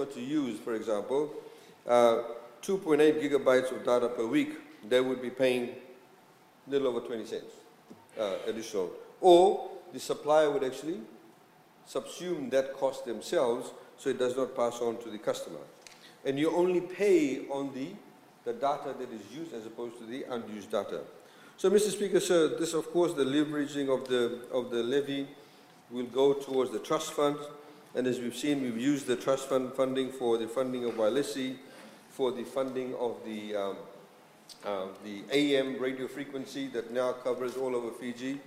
to use, for example, 2.8 gigabytes of data per week, they would be paying a little over 20 cents additional. Or the supplier would actually subsume that cost themselves so it does not pass on to the customer. And you only pay on the data that is used as opposed to the unused data. So, Mr. Speaker, sir, this, of course, the leveraging of the levy will go towards the trust fund. And as we've seen, we've used the trust fund funding for the funding of Wailesi, for the funding of the AM radio frequency that now covers all over Fiji.